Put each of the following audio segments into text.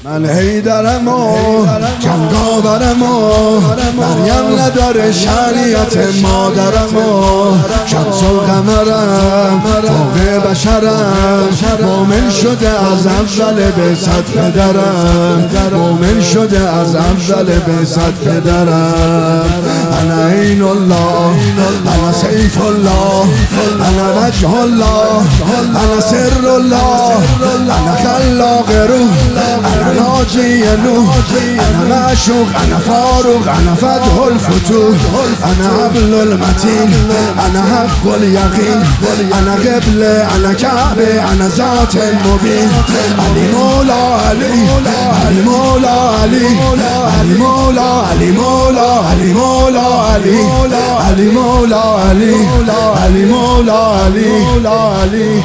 من حیدرم و جنگاورم و مریم نداره شریعت مادرم و شمس و قمرم فوق بشرم مومن شده از اول به صد پدرم مومن شده از اول به صد پدرم انا عین الله انا سیف الله انا وجه الله انا سر الله انا خلاق روح انا ناجی نوح انا معشوق انا فاروق انا فتح الفتوح انا حبل المتین انا حق الیقین انا قبله انا کعبه انا ذات المبین علی مولا علی علی مولا علی علی مولا علی مولا علی مولا علی علی مولا علی علی مولا علی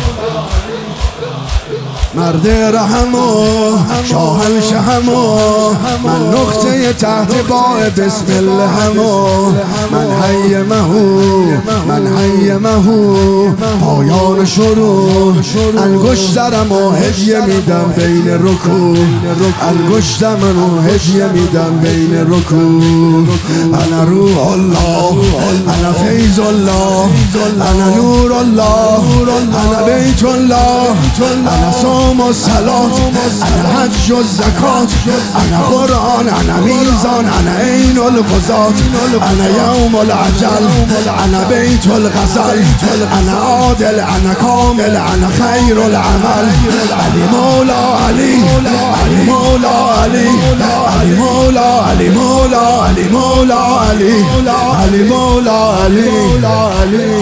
مرد رحم و شاهنشهم و من نقطه تحت باع بسم الله و من حیمه پایان شروع انگشترم و هدیه میدم بین رکوع انگشتم و هدیه میدم بین رکوع انا روح الله انا فیض الله انا نور الله انا بیت الله انا صوم و صلات انا حج و زکات انا قرآن انا میزان انا عین القضات انا یوم العجل انا بیت الغزل انا عادل انا کامل انا خیر العمل علی مولا علی علی مولا علی علی مولا علی مولا علی مولا علی علی مولا علی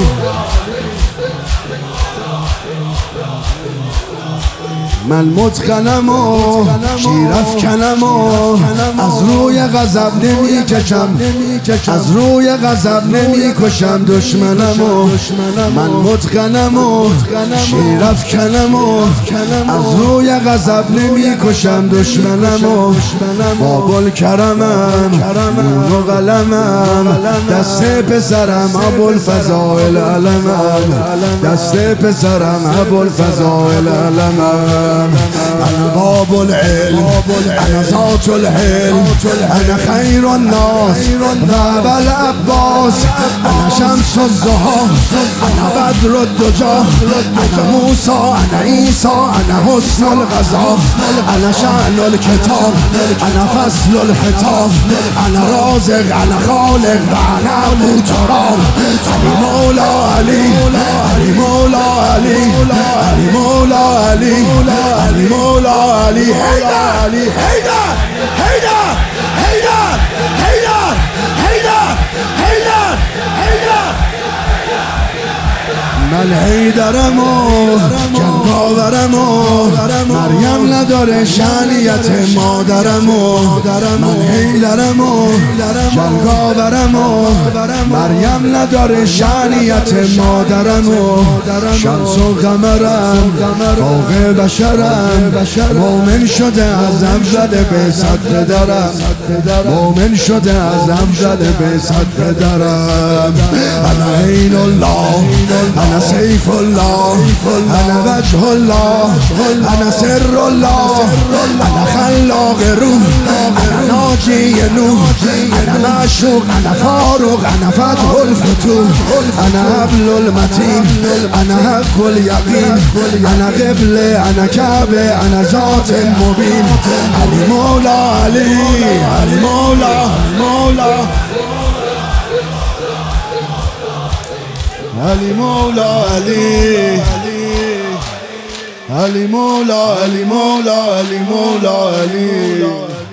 من متقنم و شیرافکنم و از روی غضب نمی کشم از روی غضب نمی کشم دشمنم و من متقنم و شیرافکنم و از روی غضب نمی کشم دشمنم و بابل کرمم نور و قلمم دست پسرم ابوالفضائل علمم دست پسرم ابوالفضائل علمم انا باب العلم انا ذات الحلم انا خیر الناس ذهب العباس انا شمس الضحی انا بدر الدجى انا موسی انا عیسی انا حسن الغذا انا شأن الکتاب انا فصل الخطاب انا رازق انا خالق و انا ابو تراب علی مولا علی علی مولا علی علی مولا علی علی مولا علی حیدر حیدر حیدر حیدر حیدر حیدر حیدر حیدر من حیدرم و جنگاورم و مریم نداره شریعت مادرم و من حیدرم و جنگاورم و مریم نداره شریعت مادرم و شمس و قمرم فوق بشرم مومن شده از اول به صد پدرم مومن شده از اول به صد پدرم انا عین الله انا سیف الله انا وجه الله انا سر الله انا خلاق روح انا ناجی نوح انا معشوق انا فاروق انا فتح الفتوح انا حبل المتین انا حق الیقین انا قبله انا کعبه انا ذات المبین علی مولا علی علی مولا علی مولا علی علی مولا علی مولا علی مولا علی